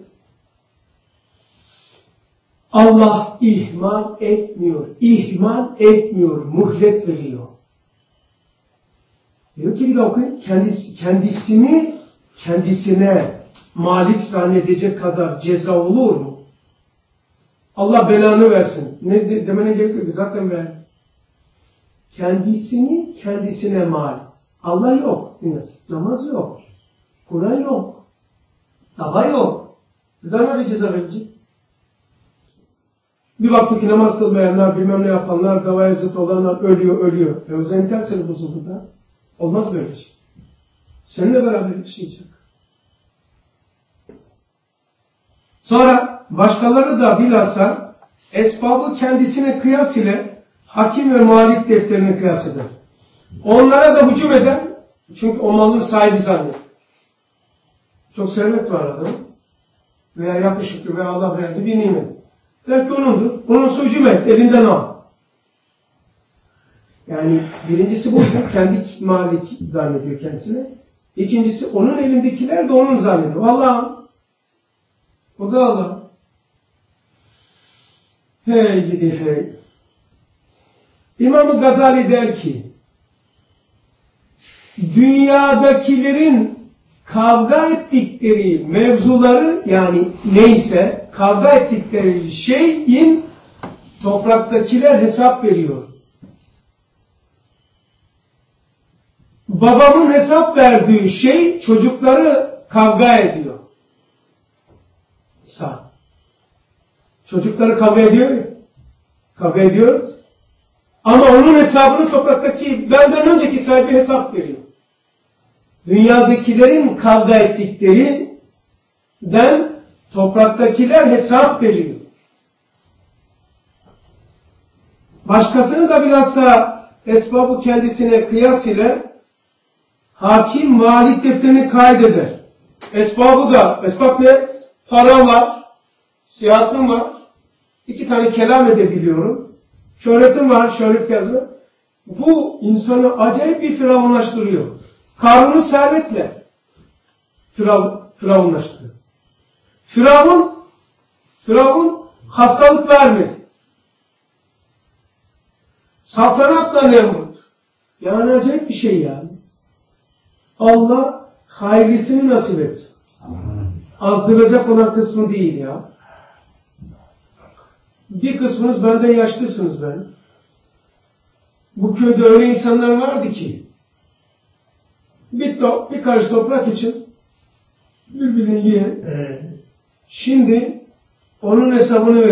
Allah ihmal etmiyor. İhmal etmiyor. Muhlet veriyor. Diyor ki bir de okuyun. Kendisine malik zannedecek kadar ceza olur mu? Allah belanı versin. Ne demene gerek yok. Zaten verdi. Kendisine mal. Allah yok. Namaz yok. Kur'an yok. Dava yok. Bir daha nasıl ceza verecek? Bir baktı ki namaz kılmayanlar, bilmem ne yapanlar, davaya zıt olanlar ölüyor. O zaman intenseli bozuldu da. Olmaz böyle şey. Seninle beraber yaşayacak. Sonra başkaları da bilhassa esbabı kendisine kıyas ile hakim ve malik defterini kıyas eder. Onlara da hücum eder. Çünkü o malın sahibi zanneder. Çok servet var adamın. Veya yakışıklı veya Allah verdi bir nimet. Der ki onundur. Onun hücum et. Elinden al. Yani birincisi bu. Kendi malik zannediyor kendisine. İkincisi onun elindekiler de onun zannediyor. Allah'ım. O da Allah. Hey gidi hey. İmam-ı Gazali der ki dünyadakilerin kavga ettikleri mevzuları yani neyse kavga ettikleri şeyin topraktakiler hesap veriyor. Babamın hesap verdiği şey çocukları kavga ediyor. Çocukları kavga ediyor ya. Kavga ediyoruz. Ama onun hesabını topraktaki benden önceki sahibi hesap veriyor. Dünyadakilerin kavga ettiklerinden topraktakiler hesap veriyor. Başkasının da bilhassa esbabı kendisine kıyas ile hakim malik defterini kaydeder. Esbabı da, esbab ne? Param var, sihatım var, 2 tane kelam edebiliyorum, şöhretim var, şöhret yazma. Bu insanı acayip bir firavunlaştırıyor. Karun'u servetle firavunlaştırıyor. Firavun hastalık vermedi. Saltanatla Nemrut. Yani acayip bir şey yani. Allah hayırlısını nasip etsin. Azdıracak olan kısmı değil ya. Bir kısmınız benden yaşlısınız ben. Bu köyde öyle insanlar vardı ki bir karış toprak için birbirini yiyen şimdi onun hesabını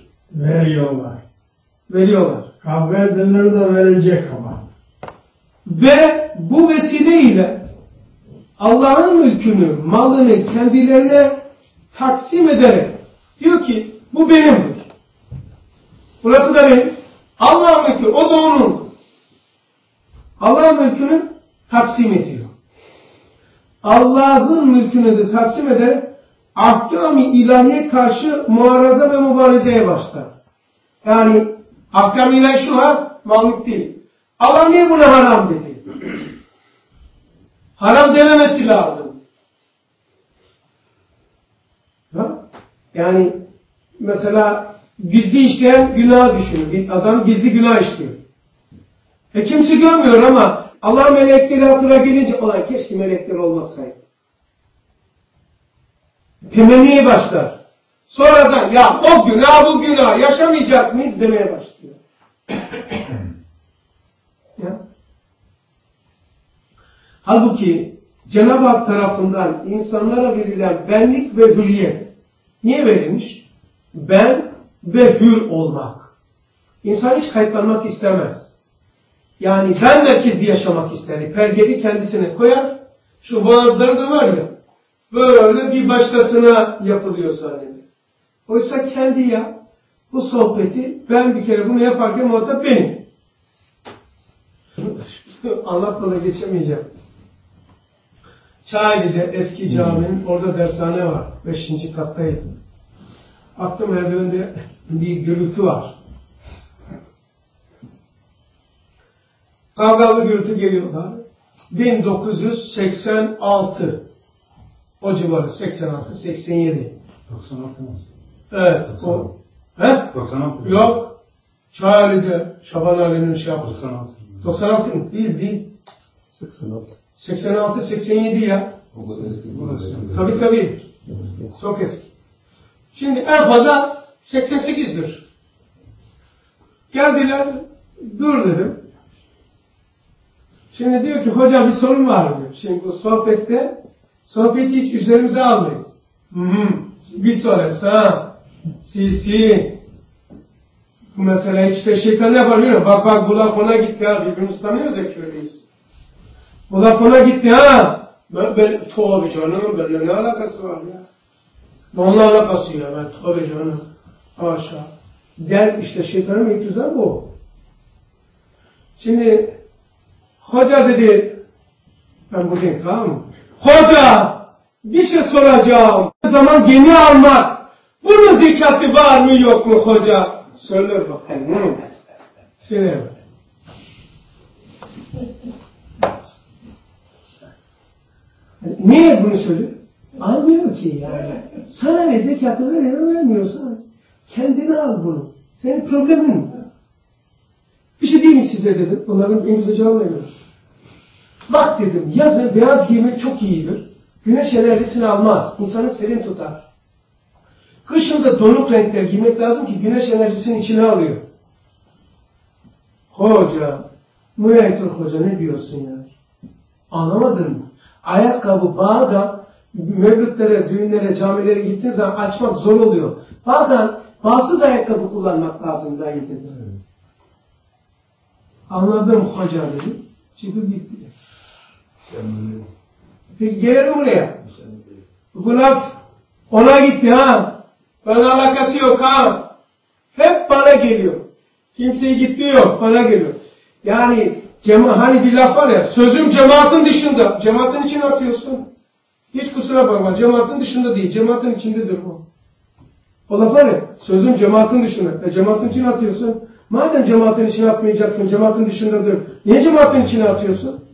veriyorlar.
Kavga edenler de verecek ama.
Ve bu vesileyle Allah'ın mülkünü, malını kendilerine taksim ederek diyor ki bu benimdir. Burası da benim. Allah'ın mülkü, o da onun. Allah'ın mülkünü taksim ediyor. Allah'ın mülkünü de taksim ederek ahkam-ı ilahiye karşı muaraza ve mübarezeye başlar. Yani ahkam-ı ilahi şu var, mal değil. Allah niye buna haram dedi? Haram dememesi lazım. Yani mesela gizli işleyen günah düşünün. Bir adam gizli günah işliyor. Kimse görmüyor ama Allah melekleri hatıra gelince olan keşke melekler olmasaydı. Temenniye başlar. Sonradan ya o günah bu günah yaşamayacak mıyız demeye başlıyor. Ya. Halbuki Cenab-ı Hak tarafından insanlara verilen benlik ve hürriyet niye verilmiş? Ben ve hür olmak. İnsan hiç kayıtlanmak istemez. Yani ben merkezli yaşamak ister. Pergeli kendisine koyar. Şu vaazları da var ya, böyle bir başkasına yapılıyor zannediyor. Oysa kendi ya, bu sohbeti ben bir kere bunu yaparken muhatap benim. Anlatmadan geçemeyeceğim. Çayeli'de eski caminin orada dershane var. 5. kattaydım. Baktım merdivende bir gürültü var. Kavgalı gürültü geliyorlar. 1986 o civarı 86-87
96 mı?
Evet.
96.
O, he?
96
Yok. Çayeli'de Şaban Ali'nin şey yaptı.
96.
96 mı? Değil. 86-87 ya.
O kadar eski.
Tabii. Çok eski. Şimdi en fazla 88'dir. Geldiler. Dur dedim. Şimdi diyor ki hocam bir sorun var diyor. Şimdi bu sohbeti hiç üzerimize almayız. Git sorayım sana. Bu mesela işte şeytan ne yapar biliyor musun? Bak bu laf ona gitti ha. Birbirimizi tanıyoruz ya köydeyiz. Bu laf ona gitti ha. Ben tövbe canım. Benimle ne alakası var ya? Onunla alakası ya. Ben tövbe canım. Aşağı. Gel işte şeytanın mektuzen bu. Şimdi hoca dedi, ben buradayım tamam mı? Hoca, bir şey soracağım. O zaman gemi almak, bunun zekatı var mı yok mu hoca? Söyler bakalım. Söyle. Niye bunu söylüyor? Almıyor ki yani. Sana ne zekatı veriyor, vermiyorsan kendine al bunu. Senin problemin. Bir şey değil mi size dedim. Bunların en güzel cevabını veriyorum. Bak dedim, yazın beyaz giymek çok iyidir. Güneş enerjisini almaz. İnsanı serin tutar. Kışın da donuk renkler giymek lazım ki güneş enerjisini içine alıyor. Hoca, Müeytur hoca ne diyorsun ya? Anlamadın mı? Ayakkabı bağda mevlütlere, düğünlere, camilere gittiğin zaman açmak zor oluyor. Bazen bağsız ayakkabı kullanmak lazım dayı dedi. Anladım hoca dedi. Çıkıp gitti. Peki gelelim buraya. Bu laf ona gitti ha. Bana alakası yok ha. Hep bana geliyor. Kimseye gitti yok. Bana geliyor. Yani hani bir laf var ya. Sözüm cemaatin dışında. Cemaatin içine atıyorsun. Hiç kusura bakma. Cemaatin dışında değil. Cemaatin içindedir bu. O laf var ya. Sözüm cemaatin dışında. Cemaatin içine atıyorsun. Madem cemaatin içine atmayacaktın. Cemaatin dışındadır. Niye cemaatin içine atıyorsun?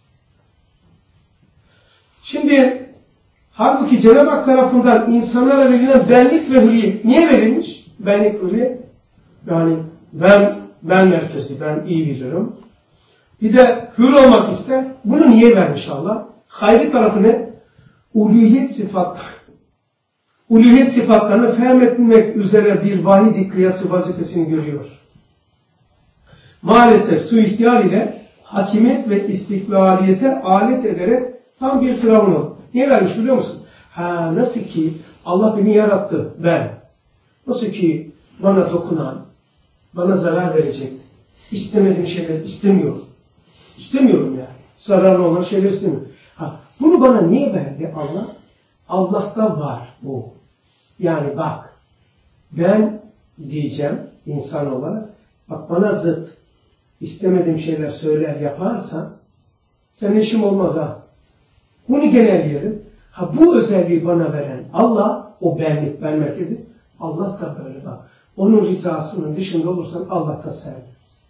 Şimdi halbuki Cenab-ı Hak tarafından insanlara verilen benlik ve hürriyet niye verilmiş? Benlik, hürriyet. Yani ben merkezli, ben iyi bilirim. Bir de hür olmak ister. Bunu niye vermiş Allah? Hayri tarafı ne? Uluhiyet sıfatları. Uluhiyet sıfatlarını fehmetmek üzere bir vahid-i kıyası vazifesini görüyor. Maalesef suihtiyar ile hakimiyet ve istiklaliyete alet ederek tam bir firavun oldu. Niye vermiş biliyor musun? Nasıl ki Allah beni yarattı, ben. Nasıl ki bana dokunan, bana zarar verecek, istemediğim şeyler istemiyorum. İstemiyorum yani. Zararlı olan şeyler istemiyorum. Bunu bana niye verdi Allah? Allah'ta var bu. Yani bak, ben diyeceğim insan olarak, bak bana zıt, istemediğim şeyler söyler yaparsan, senin işim olmaz ha. Bunu genelleyelim. Bu özelliği bana veren Allah, o benlik, ben merkezi, Allah da böyle bak. Onun rızasının dışında olursan Allah da serbest.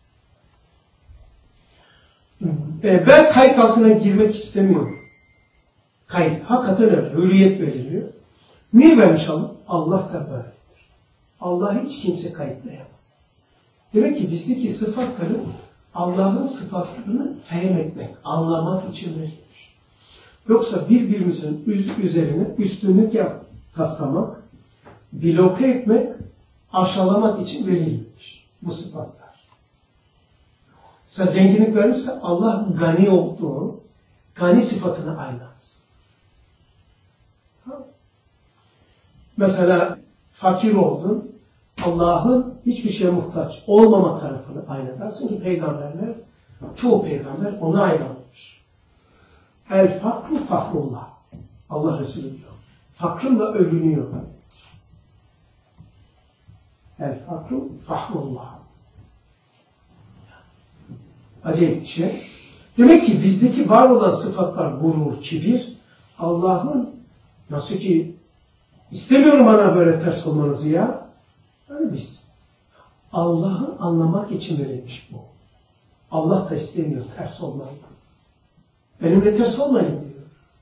Ben kayıt altına girmek istemiyorum. Kayıt, hakikaten öyle. Hürriyet veriliyor. Niye vermiş Allah? Allah da böyledir. Allah hiç kimse kayıtlayamaz. Demek ki bizdeki sıfatları Allah'ın sıfatlarını fehmetmek, anlamak için verilmiş. Yoksa birbirimizin üzerine üstünlük taslamak, bloke etmek, aşağılamak için verilmiş bu sıfatlar. Sen zenginlik verirse Allah gani olduğu, gani sıfatını aynaz. Mesela fakir oldun, Allah'ın hiçbir şeye muhtaç olmama tarafını aynadarsın ki peygamberler, çoğu peygamber ona aynanmış. El fakru fakrullah. Allah Resulü diyor. Fakrınla övünüyor. El fakru fakrullah. Acayip bir şey. Demek ki bizdeki var olan sıfatlar gurur, kibir, Allah'ın nasıl ki istemiyorum bana böyle ters olmanızı ya. Yani biz Allah'ı anlamak için verilmiş bu. Allah da istemiyor ters olmayı. Benimle ters olmayın diyor.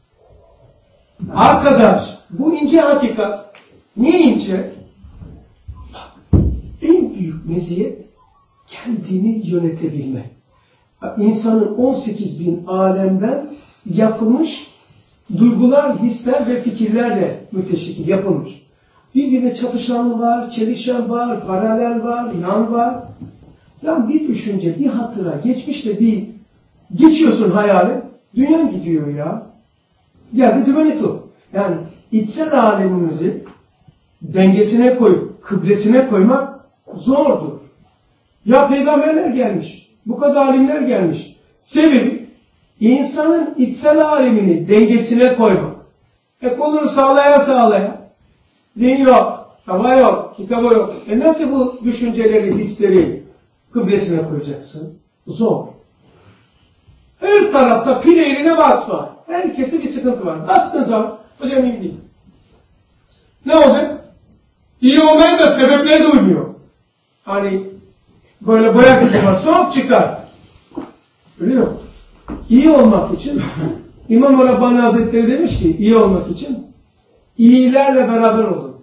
Arkadaş, bu ince hakikat. Niye ince? Bak, en büyük meziyet kendini yönetebilmek. İnsanın 18.000 alemden yapılmış duygular, hisler ve fikirlerle müteşekkil yapılmış. Birbirine çatışan var, çelişen var, paralel var, yan var. Yani bir düşünce, bir hatıra, geçmişte bir geçiyorsun hayali, dünya gidiyor ya. Geldi dümeni tut. Yani içsel alemimizi dengesine koyup, kıblesine koymak zordur. Ya peygamberler gelmiş, bu kadar alimler gelmiş. Sebebi insanın içsel alemini dengesine koymak. Kolunu sağlaya. Din yok, hava yok, kitabı yok. Nasıl bu düşünceleri, hisleri kıblesine koyacaksın? Zor. Her tarafta pil eğrine bas var. Herkeste bir sıkıntı var. Bastığın zaman hocam iyi değil. Ne olacak? İyi olmayan da sebepleri de uymuyor. Hani böyle boya gibi var. Soğuk çıkar. Biliyor musun? İyi olmak için İmam Rabbani Hazretleri demiş ki iyi olmak için iyilerle beraber olun.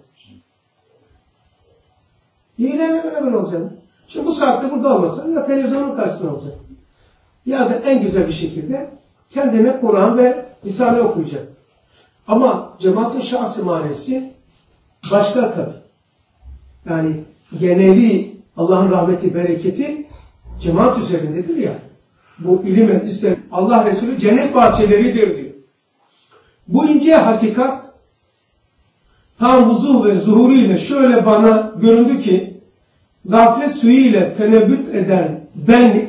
İyilerle beraber olacaksın. Şimdi bu saatte burada olmasan ya televizyonun karşısında olacaksın. Ya da en güzel bir şekilde kendine Kur'an ve Risale okuyacak. Ama cemaatin şahsi manesi başka tabii. Yani geneli Allah'ın rahmeti, bereketi cemaat üzerindedir ya. Bu ilim meclisleri Allah Resulü cennet bahçeleridir diyor. Bu ince hakikat tam vuzuh ve zuhuruyla şöyle bana göründü ki gaflet suyu ile tenebbüt eden benlik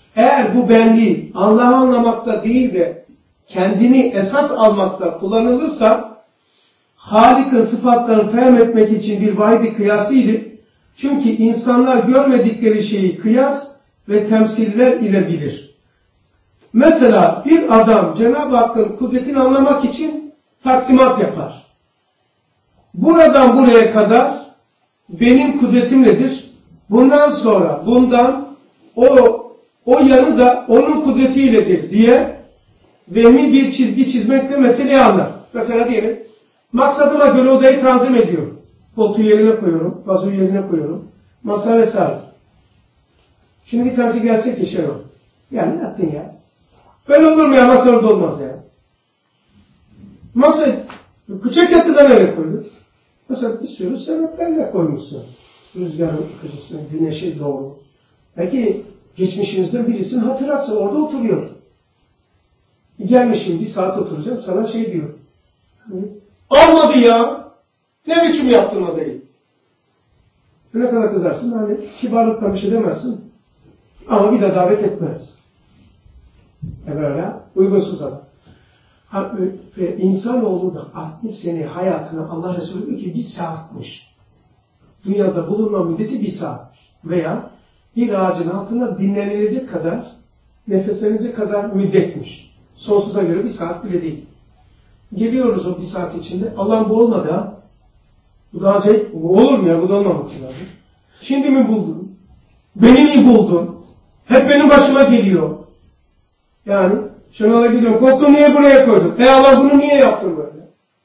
Eğer bu benliği Allah'ı anlamakta değil de kendini esas almakta kullanılırsa Halik'in sıfatlarını fehmetmek için bir vahidi kıyasıydı. Çünkü insanlar görmedikleri şeyi kıyas ve temsiller ile bilir. Mesela bir adam Cenab-ı Hakk'ın kudretini anlamak için taksimat yapar. Buradan buraya kadar benim kudretim nedir? Bundan sonra bundan o yanı da onun kudretiyledir diye vehmi bir çizgi çizmekle meseleyi anlar. Mesela diyelim maksadıma göre odayı tanzim ediyorum. Koltuğu yerine koyuyorum, vazoyu yerine koyuyorum, masa vesaire. Şimdi bir tanesi gelse ki şey o. Ya ne yaptın ya? Böyle olur mu ya? Masa orada olmaz ya. Masayı küçük yatıdan nereye koydun? Mesela bir sürü sebeplerle koymuşsun. Rüzgarın kırıcısına, güneşe doğru. Belki geçmişimizden birisinin hatırası orada oturuyor. Gelmişim bir saat oturacağım sana şey diyor. Almadı ya. Ne biçim yaptın odayı? Ne kadar kızarsın? Hani kibarlıkla bir şey demezsin. Ama bir de davet etmez. Böyle uygunsuz adam. Ve insanoğlu da 60 sene hayatına Allah Resulü diyor ki 1 saatmiş. Dünyada bulunma müddeti 1 saatmiş. Veya bir ağacın altında dinlenilecek kadar, nefeslenecek kadar müddetmiş. Sonsuza göre 1 saat bile değil. Geliyoruz o 1 saat içinde. Allah'ım bu olmadı ha. Bu da acayip. Bu olur mu ya? Bu da olmaması lazım. Şimdi mi buldun? Beni mi buldun? Hep benim başıma geliyor. Yani şuna gidiyorum. Koltuğu niye buraya koydun? Allah bunu niye yaptın böyle?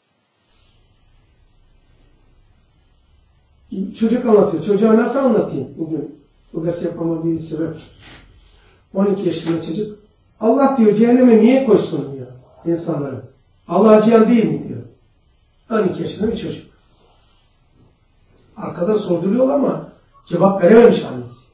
Çocuk anlatıyor. Çocuğa nasıl anlatayım bugün? Bu ders yapmama bir sebep. 12 yaşında çocuk. Allah diyor cehenneme niye koysun diyor insanları. Allah acıyan değil mi diyor. 12 yaşında bir çocuk. Arkada sorduruyor ama cevap verememiş annesi.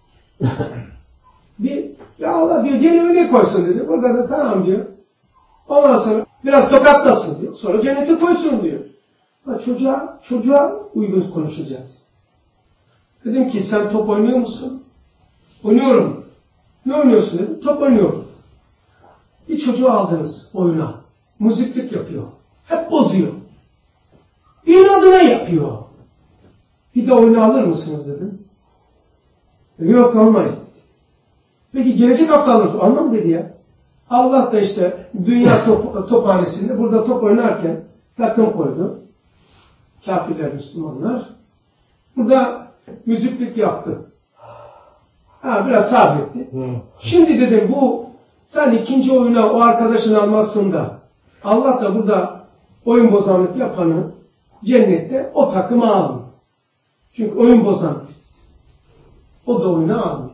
Ya Allah diyor cehenneme niye koysun dedi. Burada da tamam diyor. Ondan sonra biraz tokatlasın diyor. Sonra cennete koysun diyor. Çocuğa uygun konuşacağız. Dedim ki sen top oynuyor musun? Oynuyorum. Ne oynuyorsun dedim. Top oynuyorum. Bir çocuğu aldınız oyuna. Muziplik yapıyor. Hep bozuyor. İnadına yapıyor. Bir de oyunu alır mısınız dedim. Yok almayız dedi. Peki gelecek hafta alır mısınız? Almam dedi ya. Allah da işte dünya tophanesinde burada top oynarken takım koydu. Kafirler, Müslümanlar. Burada müziklik yaptı. Biraz sabretti. Şimdi dedim sen ikinci oyuna o arkadaşın almasında Allah da burada oyun bozanlık yapanı cennette o takımı almıyor. Çünkü oyun bozan birisi. O da oyunu almıyor.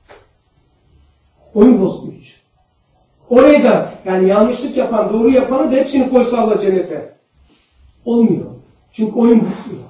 Oyun bozgucu. Orayı da yani yanlışlık yapan, doğru yapanı da hepsini koysa Allah cennete. Olmuyor. Çünkü oyun bozuyor.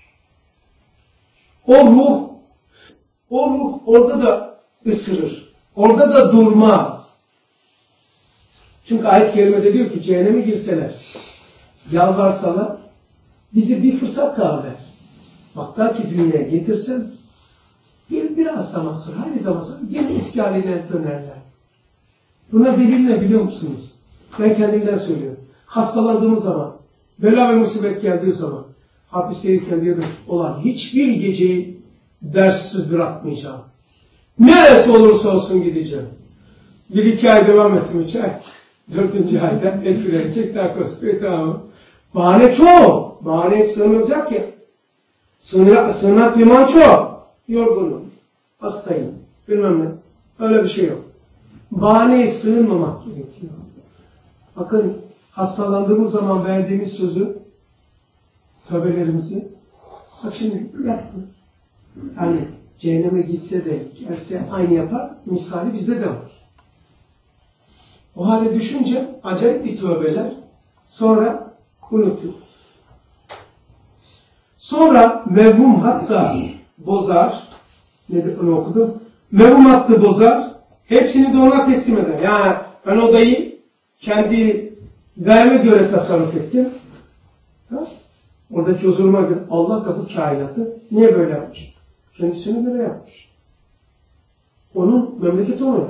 O ruh orada da ısırır. Orada da durmaz. Çünkü ayet-i kerimede diyor ki cehenneme girseler, yalvarsalar, bizi bir fırsat daha ver. Hatta ki dünyaya getirsen, biraz zaman sonra, aynı zaman sonra yine eski haline dönerler. Buna delil ne biliyor musunuz? Ben kendimden söylüyorum. Hastalandığım zaman, bela ve musibet geldiği zaman, hapisteyken diyordum, olan hiçbir geceyi derssiz bırakmayacağım. Neresi olursa olsun gideceğim. 1-2 ay devam ettim 3 ay. 4. ayda el freni çek, narkoz, tamam. Bahane çok. Bahaneye sığınılacak ya. Sığınak liman çok. Yorgunum. Hastayım. Bilmem ne. Öyle bir şey yok. Bahaneye sığınmamak gerekiyor. Bakın hastalandığımız zaman verdiğimiz sözü, tövbelerimizi, bak şimdi yapma. Yani cehenneme gitse de gelse aynı yapar. Misali bizde de var. O hale düşünce acayip bir tövbeler. Sonra unutuyor. Sonra mevhum hatta bozar. Onu okudum. Mevhum hattı bozar. Hepsini de ona teslim eder. Yani ben odayı kendi gayeme göre tasarruf ettim. Oradaki huzuruma göre Allah da bu kainatı niye böyle yapmış? Kendisine göre yapmış. Onun memleketi onun.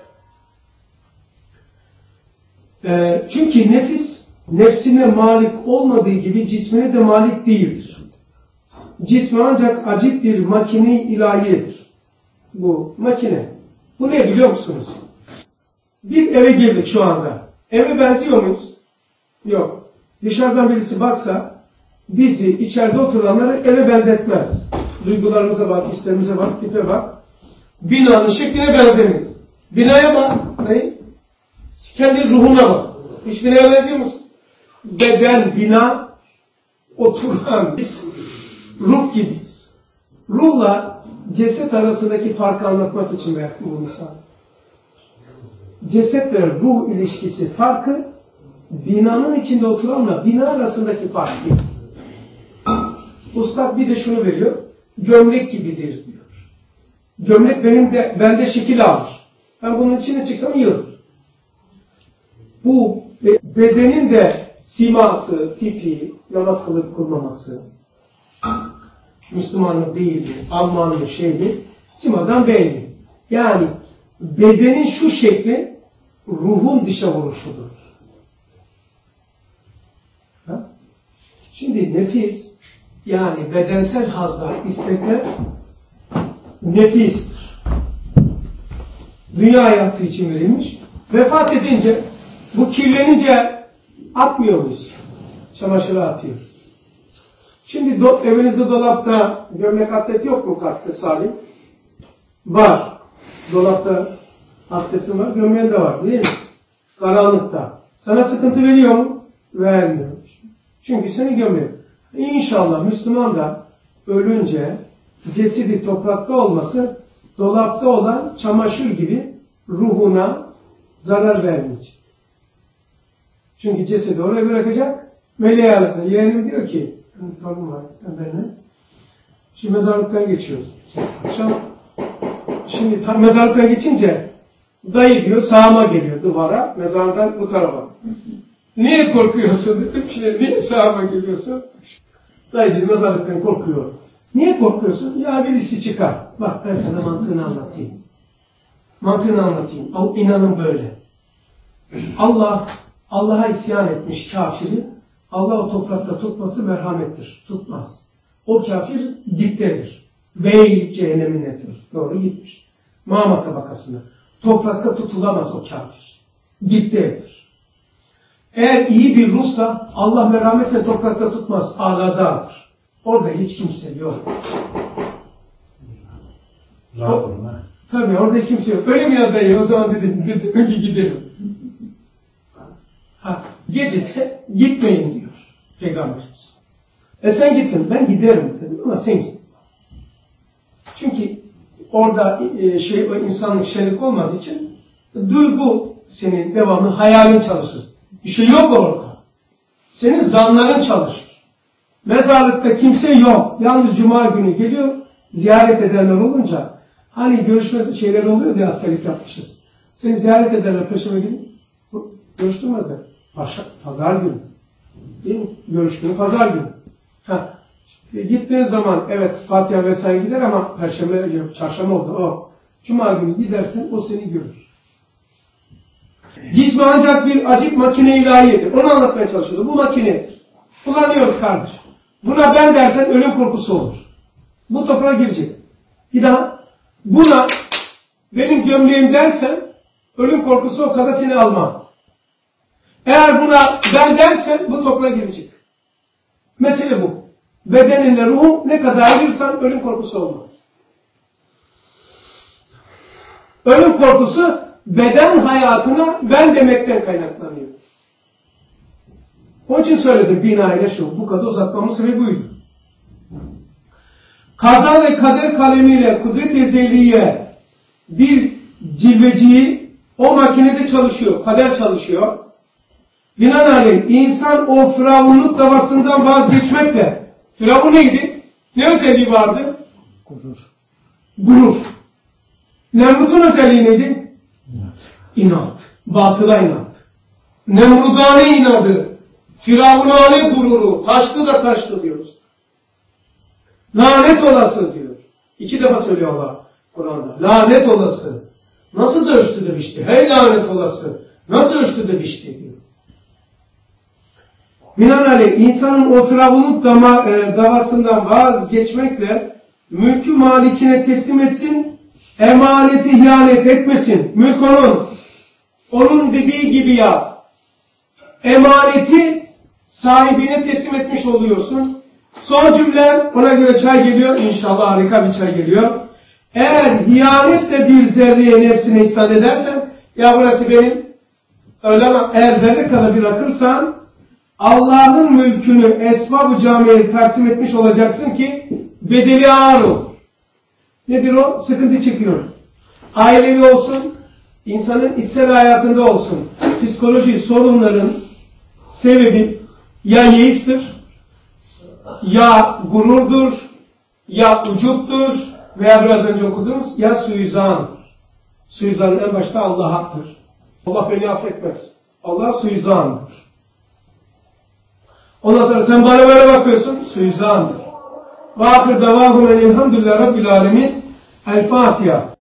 Çünkü nefis, nefsine malik olmadığı gibi cismine de malik değildir. Cismi ancak acip bir makine-i ilahiyedir. Bu makine. Bu ne biliyor musunuz? Bir eve girdik şu anda. Eve benziyor muyuz? Yok. Dışarıdan birisi baksa bizi içeride oturanları eve benzetmez. Duygularımıza bak, hislerimize bak, tipe bak. Binanın şekline benzemeyiz. Binaya bak. Ne? Kendi ruhuna bak. Hiç binaya benziyor musun? Beden, bina, oturan biz ruh gibiyiz. Ruhla ceset arasındaki farkı anlatmak için verdim bu misal. Cesetle ruh ilişkisi farkı binanın içinde oturanla bina arasındaki fark değil. Ustad bir de şunu veriyor. Gömlek gibidir diyor. Gömlek bende şekil alır. Ben bunun içine çıksam yıldır. Bu bedenin de siması, tipi, namaz kılıp kılmaması, Müslümanlık değil mi, Almanlık şey mi, simadan belli. Yani bedenin şu şekli ruhun dışa vuruşudur. Ha? Şimdi nefis, yani bedensel hazlar, istekler nefistir. Dünya hayatı için verilmiş. Vefat edince, bu kirlenince atmıyor muyuz? Çamaşıra atıyor. Şimdi evinizde dolapta gömlek atlet yok mu katkı Salim? Var. Dolapta atletin var, gömleğin de var değil mi? Karanlıkta. Sana sıkıntı veriyor mu? Vermiyor. Çünkü seni gömleğin. İnşallah Müslüman da ölünce cesedi toprakta olması dolapta olan çamaşır gibi ruhuna zarar vermeyecek. Çünkü cesedi oraya bırakacak. Meleğe alakalı. Yeğenim diyor ki, torunum var benimle. Şimdi mezarlıktan geçiyoruz. Akşam, şimdi mezarlıktan geçince dayı diyor sağıma geliyor duvara. Mezardan bu tarafa. Niye korkuyorsun dedim. Şimdi niye sağıma geliyorsun? Dayı dedi mezarlıktan korkuyor. Niye korkuyorsun? Ya birisi çıkar. Bak ben sana mantığını anlatayım. Mantığını anlatayım. İnanın böyle. Allah'a isyan etmiş kafiri, Allah o toprakta tutması merhamettir. Tutmaz. O kafir diptedir. Bey cehennemindedir. Doğru gitmiş. Mağma tabakasına. Toprakta tutulamaz o kafir. Diptedir. Eğer iyi bir ruhsa Allah merhametle toprakta tutmaz. Aladadır. Orada hiç kimse yok. Tabii orada hiç kimse yok. Öyle mi ya dayı? O zaman dedim bir gidelim. Gecede gitmeyin diyor Peygamberimiz. Sen gittin, ben giderim dedim ama sen git. Çünkü orada o insanlık şerik olmadığı için duygu senin devamlı hayalin çalışır. Bir şey yok orada. Senin zanların çalışır. Mezarlıkta kimse yok. Yalnız cuma günü geliyor, ziyaret edenler olunca hani görüşme şeyler oluyor diye askerlik yapmışız. Seni ziyaret ederler peşime gelin. Görüştürmezler. Pazar günü. Değil mi? Görüş günü pazar günü. Gittiğin zaman evet Fatiha vesaire gider ama Perşembe, Çarşamba oldu. O. Cuma günü gidersen o seni görür. Cismi ancak bir acip makine ilahiyedir. Onu anlatmaya çalışıyordu. Bu makinedir. Kullanıyoruz kardeş. Buna ben dersen ölüm korkusu olur. Bu toprağa girecek. Bir daha buna benim gömleğim dersen ölüm korkusu o kadar seni almaz. Eğer buna ben dersen bu toprağa girecek. Mesele bu. Bedeninle ruhun ne kadar ayırırsan ölüm korkusu olmaz. Ölüm korkusu beden hayatına ben demekten kaynaklanıyor. Onun için söyledim binayla şu. Bu kadar uzatmamın sebebi buydu. Kaza ve kader kalemiyle kudret-i ezeliye bir cilveciyi o makinede çalışıyor. Kader çalışıyor. Binaenaleyh insan o firavunluk davasından vazgeçmekle. Firavun neydi? Ne özelliği vardı? Gurur. Nemrut'un özelliği neydi? İnat. Batıla inat. Nemrudane inadı. Firavunane gururu. Taştı da taştı diyoruz. Lanet olası diyor. 2 defa söylüyor Allah Kur'an'da. Lanet olası. Nasıl da ölçtü de biçti? Hey lanet olası. Nasıl ölçtü de biçti diyor. Binaenaleyh insanın o firavunluk davasından vazgeçmekle mülkü malikine teslim etsin, emaneti ihanet etmesin. Mülk onun. Onun dediği gibi ya. Emaneti sahibine teslim etmiş oluyorsun. Son cümle, ona göre çay geliyor. İnşallah harika bir çay geliyor. Eğer ihanetle bir zerreye nefsine isnat edersen, ya burası benim, öyle ama eğer zerre kadar bırakırsan, Allah'ın mülkünü esbab-ı camiye taksim etmiş olacaksın ki bedeli ağır olur. Nedir o? Sıkıntı çekiyor. Ailevi olsun, insanın içsel hayatında olsun. Psikoloji sorunların sebebi ya yeistir, ya gururdur, ya ucuptur veya biraz önce okuduğumuz ya suizan. Suizanın en başta Allah'adır. Allah beni affetmez. Allah suizandır. Ondan sonra sen bana böyle bakıyorsun, suizandır. Ve ahir davahum elhamdülillah Rabbil alemin. El Fatiha.